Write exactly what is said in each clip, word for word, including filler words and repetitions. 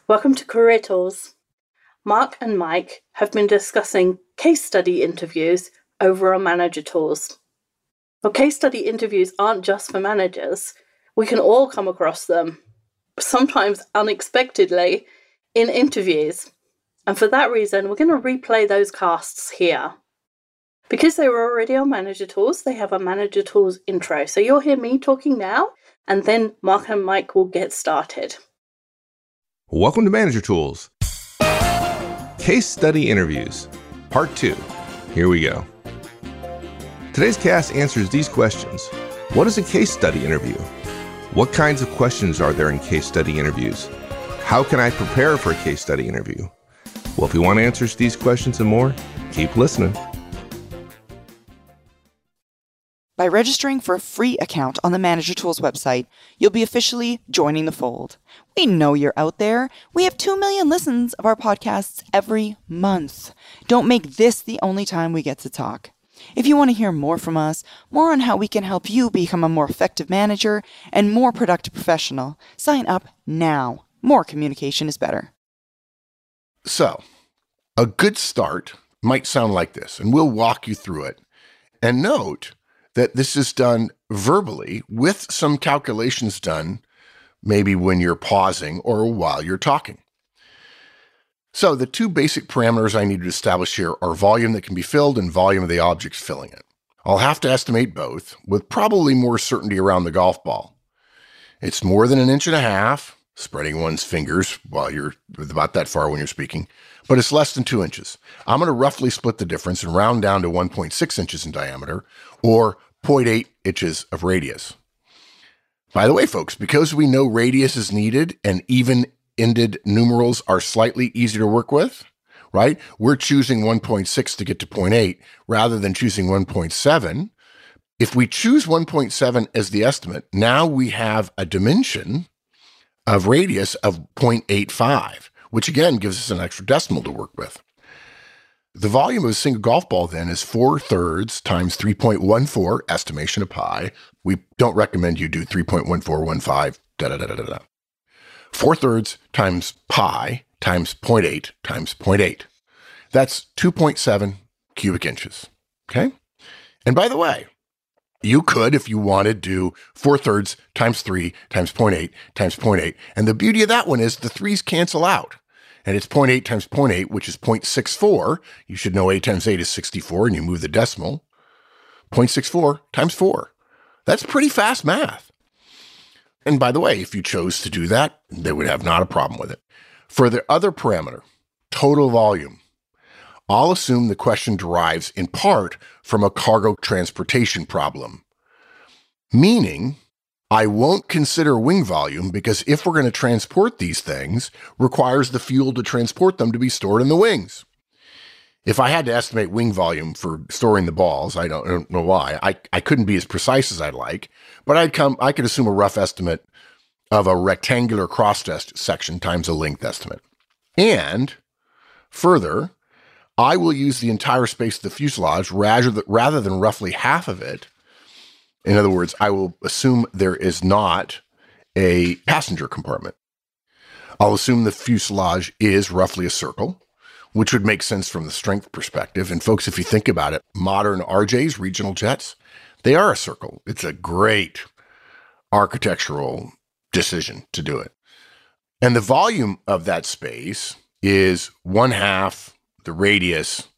Welcome to Career Tools. Mark and Mike have been discussing case study interviews over on Manager Tools. Well, case study interviews aren't just for managers. We can all come across them, sometimes unexpectedly, in interviews. And for that reason, we're going to replay those casts here. Because they were already on Manager Tools, they have a Manager Tools intro. So you'll hear me talking now, and then Mark and Mike will get started. Welcome to Manager Tools. Case Study Interviews, Part two. Here we go. Today's cast answers these questions. What is a case study interview? What kinds of questions are there in case study interviews? How can I prepare for a case study interview? Well, if you want answers to these questions and more, keep listening. By registering for a free account on the Manager Tools website, you'll be officially joining the fold. We know you're out there. We have two million listens of our podcasts every month. Don't make this the only time we get to talk. If you want to hear more from us, more on how we can help you become a more effective manager and more productive professional, sign up now. More communication is better. So, a good start might sound like this, and we'll walk you through it. And note that this is done verbally with some calculations done maybe when you're pausing or while you're talking. So the two basic parameters I need to establish here are volume that can be filled and volume of the objects filling it. I'll have to estimate both, with probably more certainty around the golf ball. It's more than an inch and a half, spreading one's fingers while you're about that far when you're speaking, but it's less than two inches. I'm going to roughly split the difference and round down to one point six inches in diameter, or zero point eight inches of radius. By the way, folks, because we know radius is needed and even-ended numerals are slightly easier to work with, right? We're choosing one point six to get to zero point eight rather than choosing one point seven. If we choose one point seven as the estimate, now we have a dimension of radius of zero point eight five, which again gives us an extra decimal to work with. The volume of a single golf ball then is four thirds times three point one four, estimation of pi. We don't recommend you do three point one four one five, da da da da da da. Four thirds times pi times zero point eight times zero point eight. That's two point seven cubic inches, okay? And by the way, you could, if you wanted, do four thirds times three times zero point eight times zero point eight. And the beauty of that one is the threes cancel out. And it's zero point eight times zero point eight, which is zero point six four. You should know eight times eight is sixty-four, and you move the decimal. zero point six four times four. That's pretty fast math. And by the way, if you chose to do that, they would have not a problem with it. For the other parameter, total volume, I'll assume the question derives in part from a cargo transportation problem, meaning I won't consider wing volume because if we're going to transport these things, requires the fuel to transport them to be stored in the wings. If I had to estimate wing volume for storing the balls, I don't, I don't know why, I, I couldn't be as precise as I'd like, but I'd come, I could assume a rough estimate of a rectangular cross-test section times a length estimate. And further, I will use the entire space of the fuselage rather than, rather than roughly half of it. In other words, I will assume there is not a passenger compartment. I'll assume the fuselage is roughly a circle, which would make sense from the strength perspective. And folks, if you think about it, modern R Js, regional jets, they are a circle. It's a great architectural decision to do it. And the volume of that space is one half the radius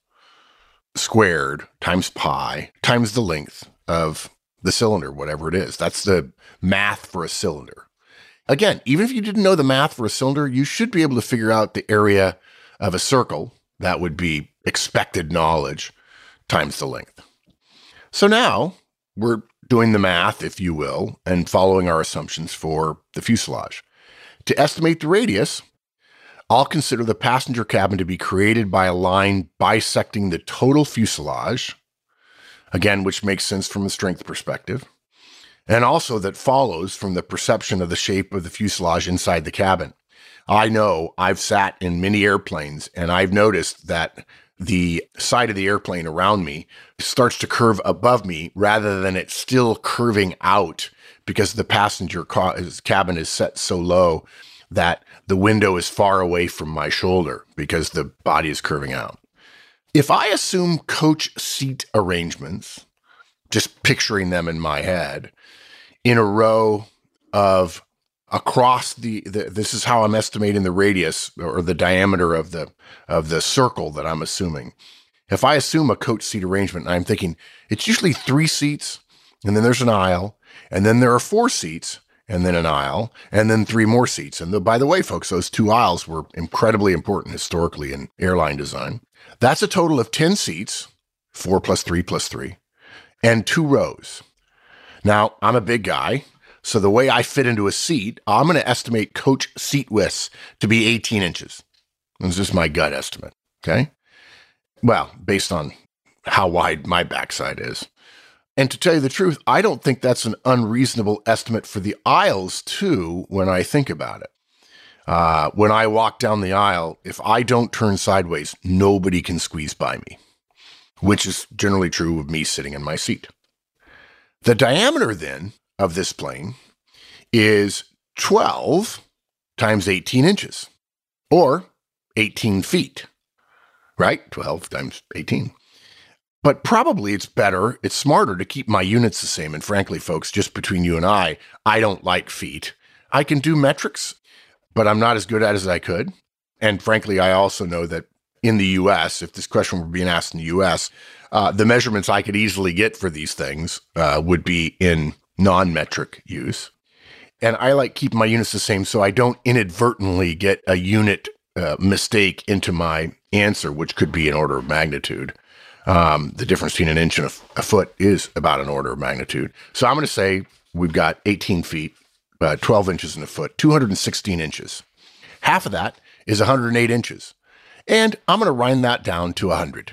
squared times pi times the length of the cylinder, whatever it is. That's the math for a cylinder. Again, even if you didn't know the math for a cylinder, you should be able to figure out the area of a circle. That would be expected knowledge times the length. So now we're doing the math, if you will, and following our assumptions for the fuselage. To estimate the radius, I'll consider the passenger cabin to be created by a line bisecting the total fuselage, again, which makes sense from a strength perspective, and also that follows from the perception of the shape of the fuselage inside the cabin. I know I've sat in many airplanes, and I've noticed that the side of the airplane around me starts to curve above me rather than it's still curving out because the passenger ca- cabin is set so low that the window is far away from my shoulder because the body is curving out. If I assume coach seat arrangements, just picturing them in my head, in a row of across the, the this is how I'm estimating the radius or the diameter of the of the circle that I'm assuming. If I assume a coach seat arrangement, I'm thinking it's usually three seats, and then there's an aisle, and then there are four seats, and then an aisle, and then three more seats. And the, by the way, folks, those two aisles were incredibly important historically in airline design. That's a total of ten seats, four plus three plus three, and two rows. Now, I'm a big guy, so the way I fit into a seat, I'm going to estimate coach seat widths to be eighteen inches. This is my gut estimate, okay? Well, based on how wide my backside is. And to tell you the truth, I don't think that's an unreasonable estimate for the aisles, too, when I think about it. Uh, when I walk down the aisle, if I don't turn sideways, nobody can squeeze by me, which is generally true of me sitting in my seat. The diameter, then, of this plane is twelve times eighteen inches, or eighteen feet, right? twelve times eighteen. But probably it's better, it's smarter to keep my units the same. And frankly, folks, just between you and I, I don't like feet. I can do metrics, but I'm not as good at it as I could. And frankly, I also know that in the U S, if this question were being asked in the U S, uh, the measurements I could easily get for these things uh, would be in non-metric use. And I like keeping my units the same so I don't inadvertently get a unit uh, mistake into my answer, which could be an order of magnitude. Um, the difference between an inch and a, a foot is about an order of magnitude. So I'm going to say we've got eighteen feet, uh, twelve inches in a foot, two hundred sixteen inches. Half of that is one hundred eight inches. And I'm going to round that down to one hundred.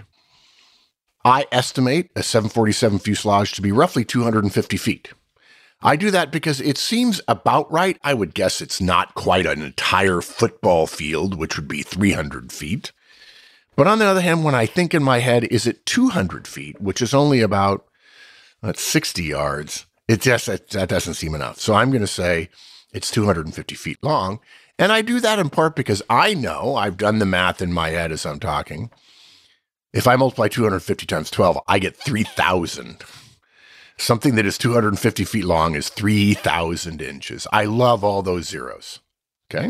I estimate a seven forty-seven fuselage to be roughly two hundred fifty feet. I do that because it seems about right. I would guess it's not quite an entire football field, which would be three hundred feet. But on the other hand, when I think in my head, is it two hundred feet, which is only about that's sixty yards, it just, that, that doesn't seem enough. So I'm going to say it's two hundred fifty feet long. And I do that in part because I know, I've done the math in my head as I'm talking. If I multiply two hundred fifty times twelve, I get three thousand. Something that is two hundred fifty feet long is three thousand inches. I love all those zeros. Okay.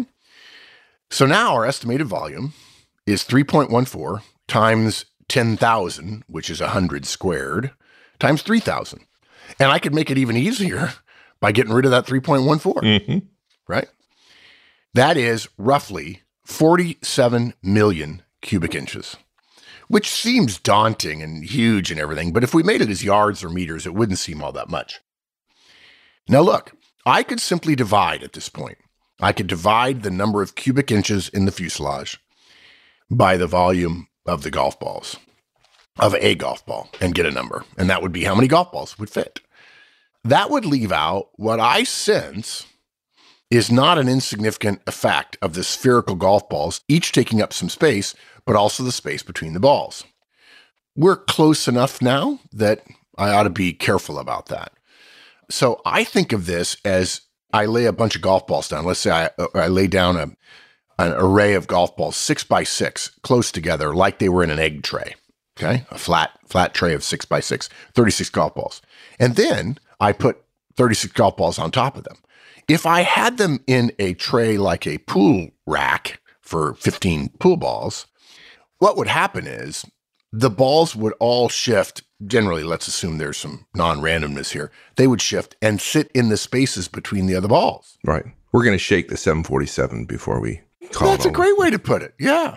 So now our estimated volume is three point one four times ten thousand, which is one hundred squared, times three thousand. And I could make it even easier by getting rid of that three point one four, mm-hmm. right? That is roughly forty-seven million cubic inches, which seems daunting and huge and everything, but if we made it as yards or meters, it wouldn't seem all that much. Now look, I could simply divide at this point. I could divide the number of cubic inches in the fuselage by the volume of the golf balls, of a golf ball, and get a number. And that would be how many golf balls would fit. That would leave out what I sense is not an insignificant effect of the spherical golf balls, each taking up some space, but also the space between the balls. We're close enough now that I ought to be careful about that. So I think of this as I lay a bunch of golf balls down. Let's say I, I lay down a an array of golf balls, six by six, close together, like they were in an egg tray, okay? A flat, flat tray of six by six, thirty-six golf balls. And then I put thirty-six golf balls on top of them. If I had them in a tray like a pool rack for fifteen pool balls, what would happen is the balls would all shift. Generally, let's assume there's some non-randomness here. They would shift and sit in the spaces between the other balls. Right. We're going to shake the seven forty-seven before we call That's it a great way to put it. Yeah.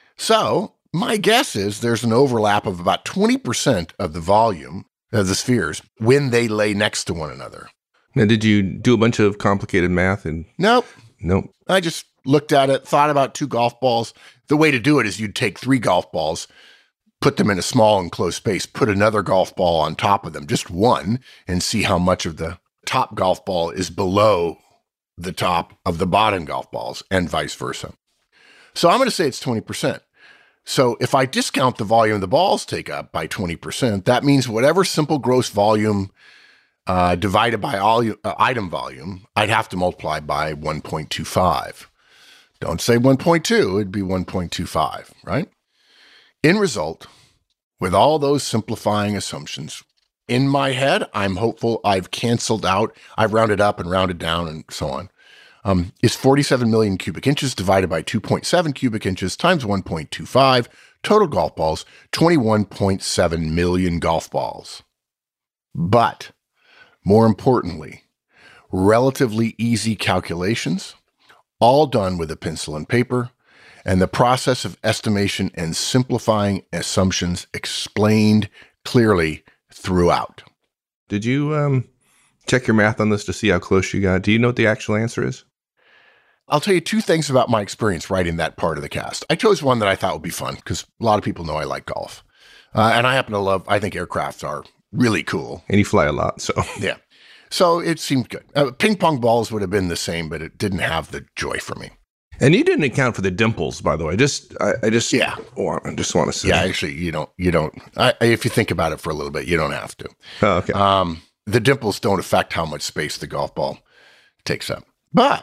So my guess is there's an overlap of about twenty percent of the volume of the spheres when they lay next to one another. Now, did you do a bunch of complicated math? And Nope. Nope. I just looked at it, thought about two golf balls. The way to do it is you'd take three golf balls, put them in a small enclosed space, put another golf ball on top of them, just one, and see how much of the top golf ball is below the top of the bottom golf balls, and vice versa. So I'm going to say it's twenty percent. So if I discount the volume the balls take up by twenty percent, that means whatever simple gross volume uh, divided by all, uh, item volume, I'd have to multiply by one point two five Don't say one point two, it'd be one point two five, right? In result, with all those simplifying assumptions, in my head, I'm hopeful I've canceled out, I've rounded up and rounded down and so on. Um, is forty-seven million cubic inches divided by two point seven cubic inches times one point two five, total golf balls, twenty-one point seven million golf balls. But more importantly, relatively easy calculations, all done with a pencil and paper, and the process of estimation and simplifying assumptions explained clearly throughout. Did you um, check your math on this to see how close you got? Do you know what the actual answer is? I'll tell you two things about my experience writing that part of the cast. I chose one that I thought would be fun because a lot of people know I like golf. Uh, and I happen to love, I think aircrafts are really cool. And you fly a lot, so. Yeah. So it seemed good. Uh, ping pong balls would have been the same, but it didn't have the joy for me. And you didn't account for the dimples, by the way. Just, I, I just, yeah, want, I just want to say, yeah. Actually, you don't, you don't. I, if you think about it for a little bit, you don't have to. Oh, okay. Um, the dimples don't affect how much space the golf ball takes up. But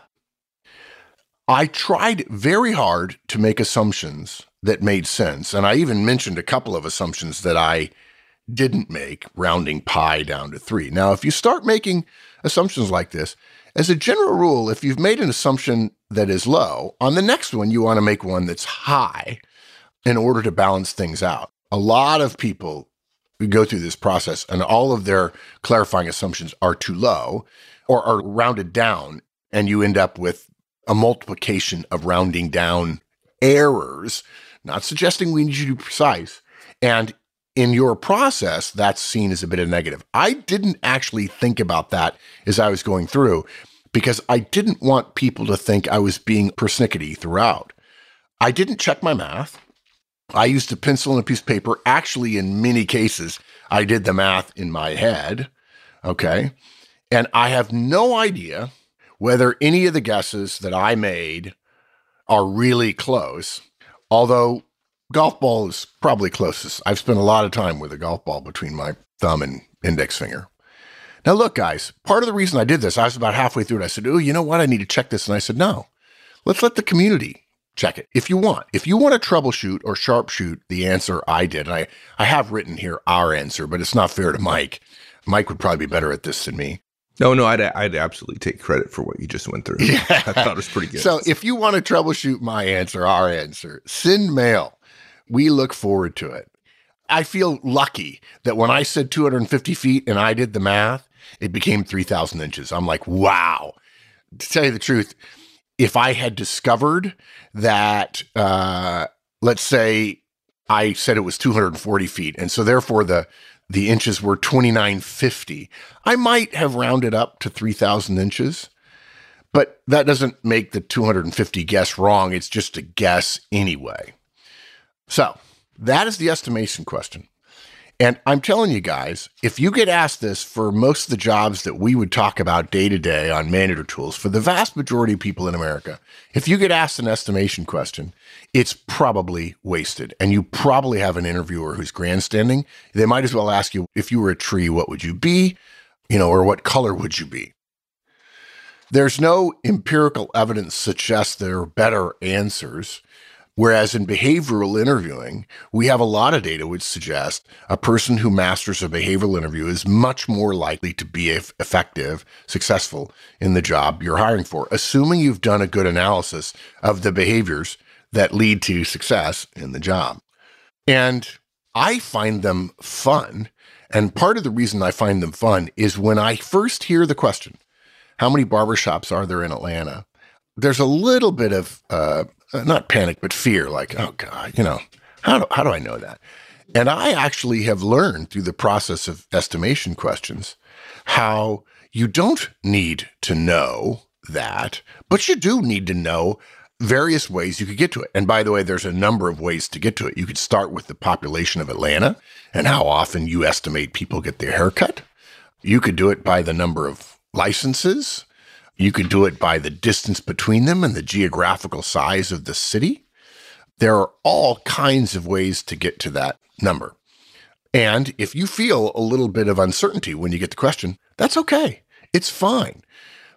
I tried very hard to make assumptions that made sense, and I even mentioned a couple of assumptions that I didn't make, rounding pi down to three. Now, if you start making assumptions like this, as a general rule, if you've made an assumption that is low, on the next one, you want to make one that's high in order to balance things out. A lot of people go through this process and all of their clarifying assumptions are too low or are rounded down, and you end up with a multiplication of rounding down errors, not suggesting we need you to be precise. And in your process, that's seen as a bit of negative. I didn't actually think about that as I was going through because I didn't want people to think I was being persnickety throughout. I didn't check my math. I used a pencil and a piece of paper. Actually, in many cases, I did the math in my head, okay? And I have no idea whether any of the guesses that I made are really close, although golf ball is probably closest. I've spent a lot of time with a golf ball between my thumb and index finger. Now, look, guys, part of the reason I did this, I was about halfway through it. I said, oh, you know what? I need to check this. And I said, no, let's let the community check it. If you want, if you want to troubleshoot or sharpshoot the answer I did, and I, I have written here our answer, but it's not fair to Mike. Mike would probably be better at this than me. No, no, I'd, I'd absolutely take credit for what you just went through. Yeah. I thought it was pretty good. So if you want to troubleshoot my answer, our answer, send mail. We look forward to it. I feel lucky that when I said two hundred fifty feet and I did the math, it became three thousand inches. I'm like, wow. To tell you the truth, if I had discovered that, uh, let's say I said it was two hundred forty feet, and so therefore the, the inches were twenty-nine fifty, I might have rounded up to three thousand inches. But that doesn't make the two hundred fifty guess wrong. It's just a guess anyway. So that is the estimation question. And I'm telling you guys, if you get asked this for most of the jobs that we would talk about day to day on Manager Tools, for the vast majority of people in America, if you get asked an estimation question, it's probably wasted. And you probably have an interviewer who's grandstanding. They might as well ask you, if you were a tree, what would you be? You know, or what color would you be? There's no empirical evidence suggests there are better answers. Whereas in behavioral interviewing, we have a lot of data which suggests a person who masters a behavioral interview is much more likely to be effective, successful in the job you're hiring for, assuming you've done a good analysis of the behaviors that lead to success in the job. And I find them fun. And part of the reason I find them fun is when I first hear the question, how many barbershops are there in Atlanta? There's a little bit of, uh, not panic, but fear, like, oh God, you know, how do, how do I know that? And I actually have learned through the process of estimation questions how you don't need to know that, but you do need to know various ways you could get to it. And by the way, there's a number of ways to get to it. You could start with the population of Atlanta and how often you estimate people get their haircut. You could do it by the number of licenses. You could do it by the distance between them and the geographical size of the city. There are all kinds of ways to get to that number. And if you feel a little bit of uncertainty when you get the question, that's okay. It's fine.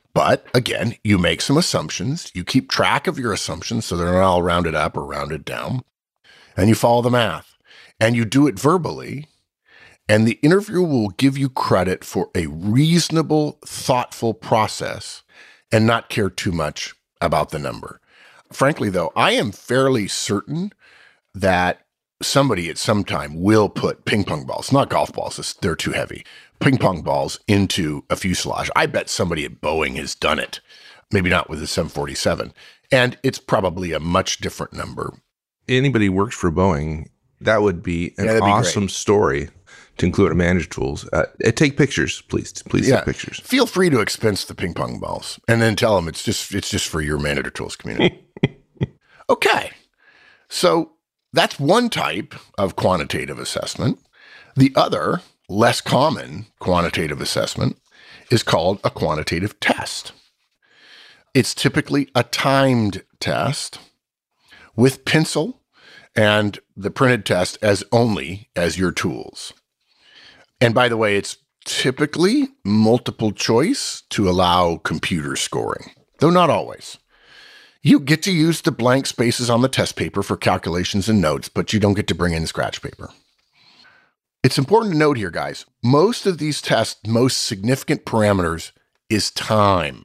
But again, you make some assumptions. You keep track of your assumptions so they're not all rounded up or rounded down. And you follow the math. And you do it verbally. And the interviewer will give you credit for a reasonable, thoughtful process and not care too much about the number. Frankly, though, I am fairly certain that somebody at some time will put ping pong balls, not golf balls, they're too heavy, ping pong balls into a fuselage. I bet somebody at Boeing has done it, maybe not with the seven forty-seven. And it's probably a much different number. Anybody who works for Boeing, that would be an Yeah, awesome great. story to include at Manager Tools. Uh, take pictures, please. Please Yeah. take pictures. Feel free to expense the ping pong balls and then tell them it's just it's just for your Manager Tools community. Okay. So that's one type of quantitative assessment. The other, less common quantitative assessment is called a quantitative test. It's typically a timed test with pencil and the printed test as only as your tools. And by the way, it's typically multiple choice to allow computer scoring, though not always. You get to use the blank spaces on the test paper for calculations and notes, but you don't get to bring in scratch paper. It's important to note here, guys, most of these tests' most significant parameters is time.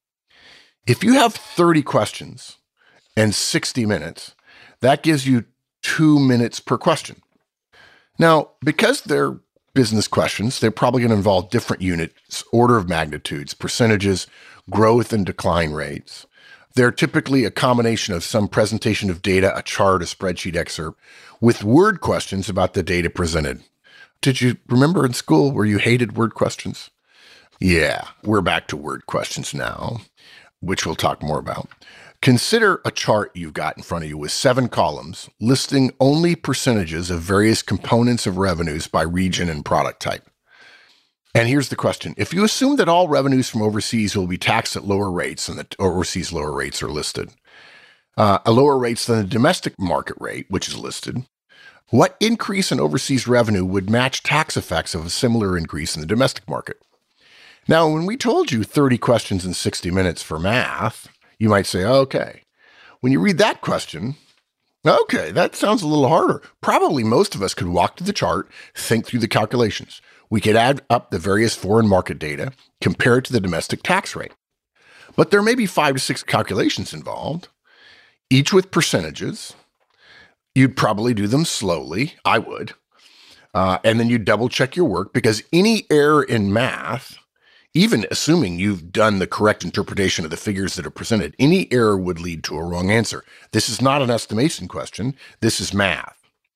If you have thirty questions and sixty minutes, that gives you two minutes per question. Now, because they're business questions, they're probably going to involve different units, order of magnitudes, percentages, growth and decline rates. They're typically a combination of some presentation of data, a chart, a spreadsheet excerpt, with word questions about the data presented. Did you remember in school where you hated word questions? Yeah, we're back to word questions now, which we'll talk more about. Consider a chart you've got in front of you with seven columns listing only percentages of various components of revenues by region and product type. And here's the question. If you assume that all revenues from overseas will be taxed at lower rates and the overseas lower rates are listed, uh, a lower rates than the domestic market rate, which is listed, what increase in overseas revenue would match tax effects of a similar increase in the domestic market? Now, when we told you thirty questions in sixty minutes for math, you might say, okay, when you read that question, okay, that sounds a little harder. Probably most of us could walk to the chart, think through the calculations. We could add up the various foreign market data, compare it to the domestic tax rate. But there may be five to six calculations involved, each with percentages. You'd probably do them slowly. I would. Uh, and then you double check your work because any error in math, even assuming you've done the correct interpretation of the figures that are presented, any error would lead to a wrong answer. This is not an estimation question. This is math.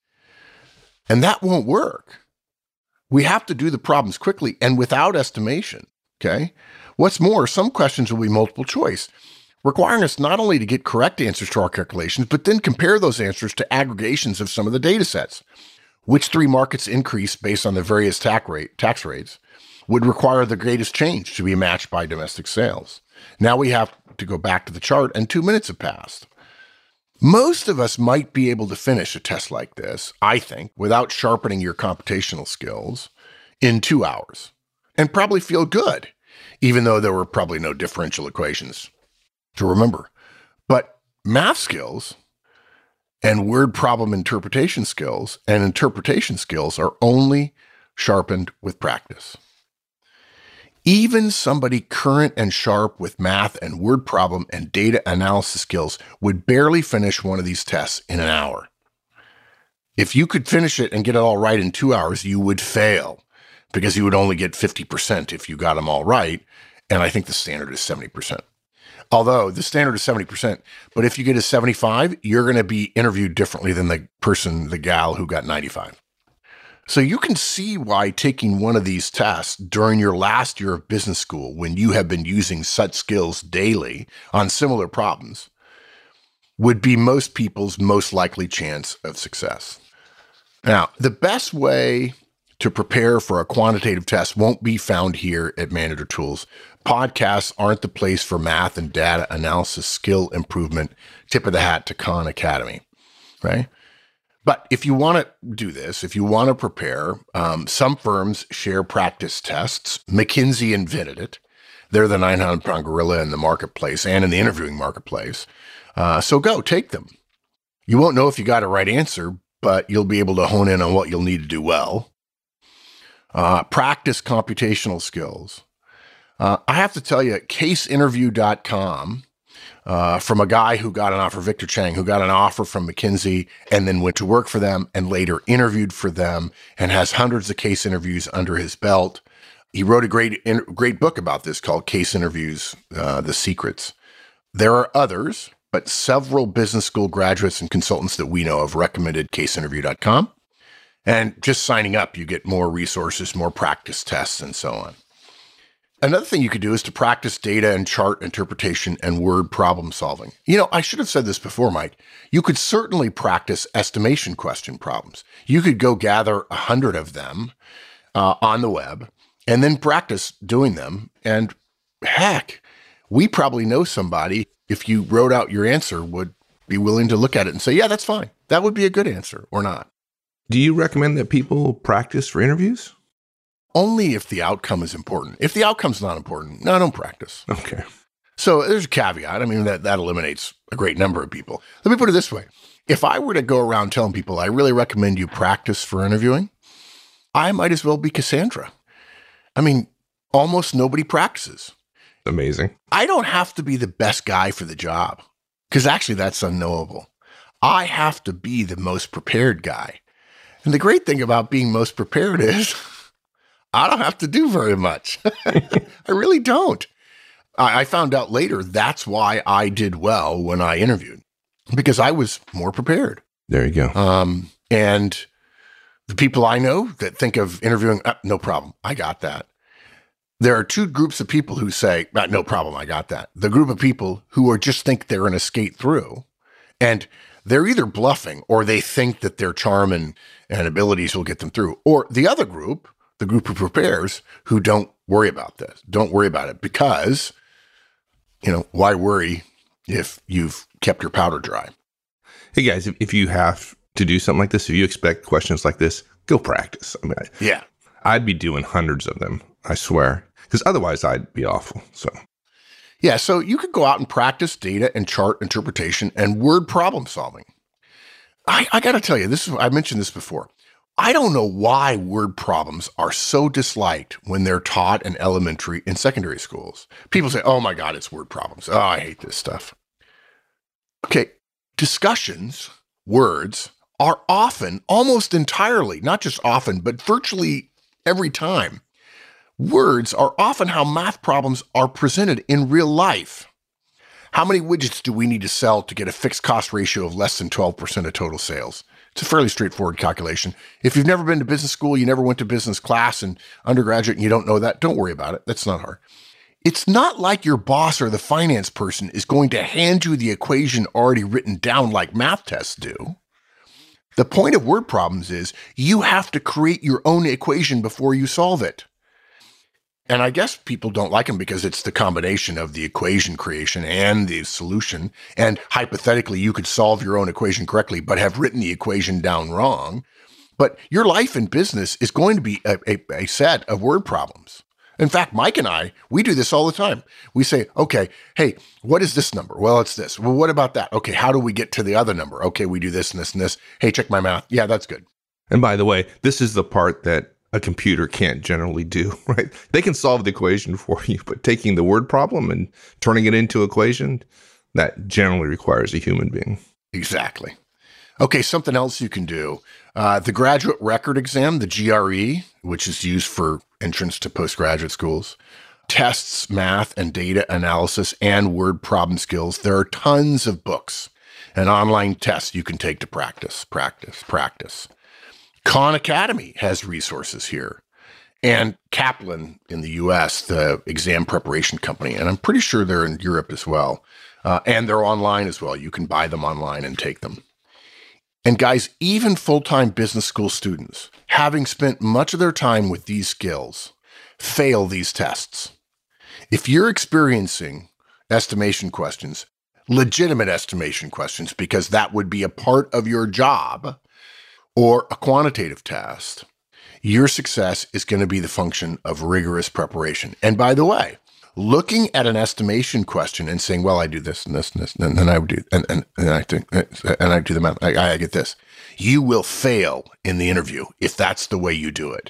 And that won't work. We have to do the problems quickly and without estimation, okay? What's more, some questions will be multiple choice, requiring us not only to get correct answers to our calculations, but then compare those answers to aggregations of some of the data sets. Which three markets increase based on the various tax rate, tax rates would require the greatest change to be matched by domestic sales? Now we have to go back to the chart and two minutes have passed. Most of us might be able to finish a test like this, I think, without sharpening your computational skills in two hours and probably feel good, even though there were probably no differential equations to remember. But math skills and word problem interpretation skills and interpretation skills are only sharpened with practice. Even somebody current and sharp with math and word problem and data analysis skills would barely finish one of these tests in an hour. If you could finish it and get it all right in two hours, you would fail because you would only get fifty percent if you got them all right. And I think the standard is seventy percent. Although the standard is seventy percent, but if you get a seventy-five, you're going to be interviewed differently than the person, the gal who got ninety-five. So you can see why taking one of these tests during your last year of business school, when you have been using such skills daily on similar problems, would be most people's most likely chance of success. Now, the best way to prepare for a quantitative test won't be found here at Manager Tools. Podcasts aren't the place for math and data analysis skill improvement, tip of the hat to Khan Academy, right? But if you want to do this, if you want to prepare, um, some firms share practice tests. McKinsey invented it. They're the nine hundred pound gorilla in the marketplace and in the interviewing marketplace. Uh, so go take them. You won't know if you got a right answer, but you'll be able to hone in on what you'll need to do well. Uh, practice computational skills. Uh, I have to tell you, case interview dot com, uh, from a guy who got an offer, Victor Chang, who got an offer from McKinsey and then went to work for them and later interviewed for them and has hundreds of case interviews under his belt. He wrote a great, great book about this called Case Interviews, uh, The Secrets. There are others, but several business school graduates and consultants that we know have recommended case interview dot com. And just signing up, you get more resources, more practice tests, and so on. Another thing you could do is to practice data and chart interpretation and word problem solving. You know, I should have said this before, Mike. You could certainly practice estimation question problems. You could go gather a hundred of them uh, on the web and then practice doing them. And heck, we probably know somebody, if you wrote out your answer, would be willing to look at it and say, yeah, that's fine. That would be a good answer or not. Do you recommend that people practice for interviews? Only if the outcome is important. If the outcome's not important, no, don't practice. Okay. So there's a caveat. I mean, that, that eliminates a great number of people. Let me put it this way. If I were to go around telling people, I really recommend you practice for interviewing, I might as well be Cassandra. I mean, almost nobody practices. Amazing. I don't have to be the best guy for the job, because actually that's unknowable. I have to be the most prepared guy. And the great thing about being most prepared is I don't have to do very much. I really don't. I, I found out later that's why I did well when I interviewed, because I was more prepared. There you go. Um, and the people I know that think of interviewing, uh, no problem, I got that. There are two groups of people who say, uh, no problem, I got that. The group of people who are just think they're going to skate through, and they're either bluffing or they think that their charm and, and abilities will get them through. Or the other group, the group who prepares, who don't worry about this, don't worry about it because, you know, why worry if you've kept your powder dry? Hey guys, if, if you have to do something like this, if you expect questions like this, go practice. I mean, I, yeah, I'd be doing hundreds of them, I swear, because otherwise I'd be awful. So. Yeah, so you could go out and practice data and chart interpretation and word problem solving. I, I got to tell you, this is, I mentioned this before. I don't know why word problems are so disliked when they're taught in elementary and secondary schools. People say, oh my God, it's word problems. Oh, I hate this stuff. Okay, discussions, words, are often, almost entirely, not just often, but virtually every time, words are often how math problems are presented in real life. How many widgets do we need to sell to get a fixed cost ratio of less than twelve percent of total sales? It's a fairly straightforward calculation. If you've never been to business school, you never went to business class in undergraduate, and you don't know that, don't worry about it. That's not hard. It's not like your boss or the finance person is going to hand you the equation already written down like math tests do. The point of word problems is you have to create your own equation before you solve it. And I guess people don't like them because it's the combination of the equation creation and the solution. And hypothetically, you could solve your own equation correctly, but have written the equation down wrong. But your life in business is going to be a, a, a set of word problems. In fact, Mike and I, we do this all the time. We say, okay, hey, what is this number? Well, it's this. Well, what about that? Okay, how do we get to the other number? Okay, we do this and this and this. Hey, check my math. Yeah, that's good. And by the way, this is the part that a computer can't generally do, right? They can solve the equation for you, but taking the word problem and turning it into an equation, that generally requires a human being. Exactly. Okay, something else you can do. Uh, the graduate record exam, the G R E, which is used for entrance to postgraduate schools, tests math and data analysis and word problem skills. There are tons of books and online tests you can take to practice, practice, practice. Khan Academy has resources here. And Kaplan in the U S, the exam preparation company, and I'm pretty sure they're in Europe as well. Uh, and they're online as well. You can buy them online and take them. And guys, even full-time business school students, having spent much of their time with these skills, fail these tests. If you're experiencing estimation questions, legitimate estimation questions, because that would be a part of your job, or a quantitative test, your success is going to be the function of rigorous preparation. And by the way, looking at an estimation question and saying, well, I do this and this and this, and then I would do, and, and, and I do, and I do the math, I, I get this. You will fail in the interview if that's the way you do it.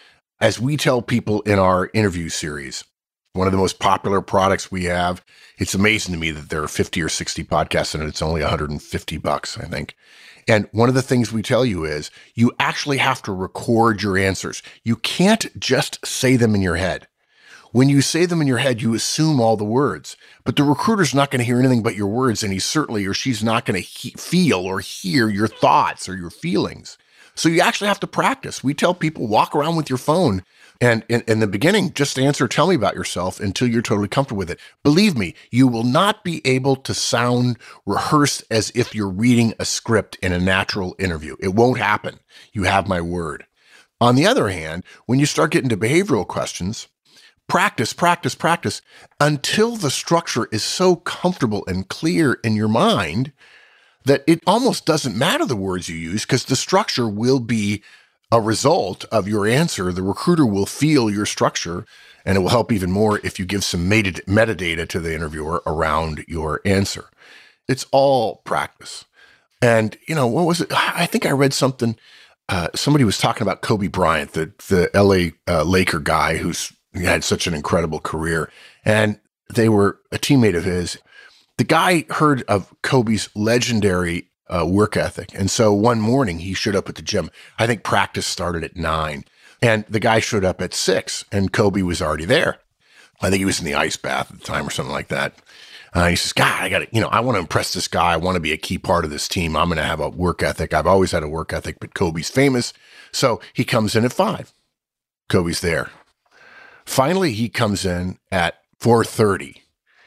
As we tell people in our interview series, one of the most popular products we have, it's amazing to me that there are fifty or sixty podcasts in it. It's only one hundred fifty bucks, I think. And one of the things we tell you is you actually have to record your answers. You can't just say them in your head. When you say them in your head, you assume all the words, but the recruiter's not going to hear anything but your words, and he certainly or she's not going to he- feel or hear your thoughts or your feelings. So you actually have to practice. We tell people, walk around with your phone, and in, in the beginning, just answer, tell me about yourself until you're totally comfortable with it. Believe me, you will not be able to sound rehearsed as if you're reading a script in a natural interview. It won't happen. You have my word. On the other hand, when you start getting to behavioral questions, practice, practice, practice until the structure is so comfortable and clear in your mind that it almost doesn't matter the words you use because the structure will be a result of your answer. The recruiter will feel your structure, and it will help even more if you give some meta- metadata to the interviewer around your answer. It's all practice. And, you know, what was it? I think I read something. Uh, somebody was talking about Kobe Bryant, the, the L A uh, Laker guy who's had such an incredible career. And they were a teammate of his. The guy heard of Kobe's legendary uh, work ethic. And so one morning he showed up at the gym. I think practice started at nine. And the guy showed up at six and Kobe was already there. I think he was in the ice bath at the time or something like that. Uh, he says, God, I got to, you know, I want to impress this guy. I want to be a key part of this team. I'm going to have a work ethic. I've always had a work ethic, but Kobe's famous. So he comes in at five. Kobe's there. Finally, he comes in at four thirty.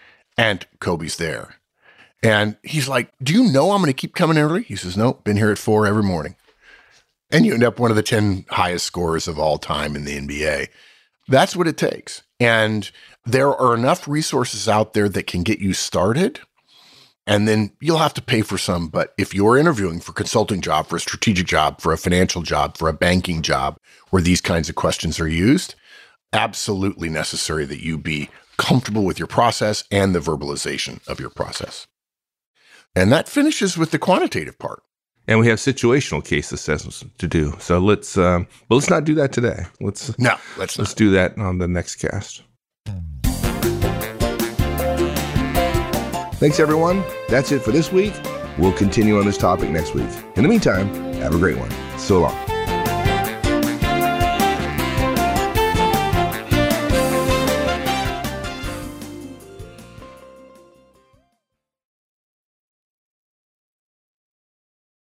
And Kobe's there. And he's like, do you know I'm going to keep coming early? He says, no, been here at four every morning. And you end up one of the ten highest scorers of all time in the N B A. That's what it takes. And there are enough resources out there that can get you started. And then you'll have to pay for some. But if you're interviewing for a consulting job, for a strategic job, for a financial job, for a banking job, where these kinds of questions are used, absolutely necessary that you be comfortable with your process and the verbalization of your process. And that finishes with the quantitative part. And we have situational case assessments to do. So let's, um, but let's not do that today. Let's no, let's not. Let's do that on the next cast. Thanks, everyone. That's it for this week. We'll continue on this topic next week. In the meantime, have a great one. So long.